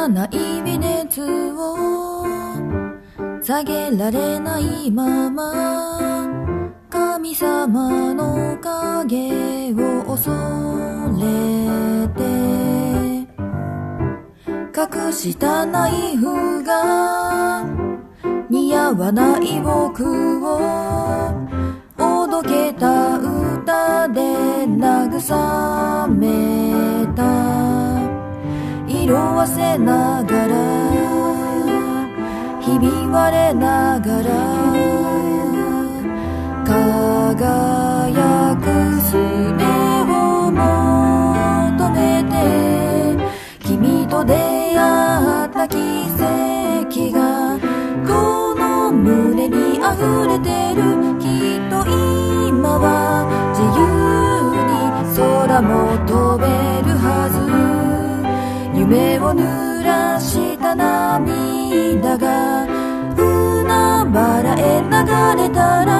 らない微熱を下げられないまま神様の影を恐れて隠したナイフが似合わない僕をおどけた歌で慰めた。色あせながらひび割れながら輝く術を求めて君と出会った奇跡がこの胸に溢れてる。きっと今は自由に空も飛べるはず。夢を濡らした涙が海原へ流れたら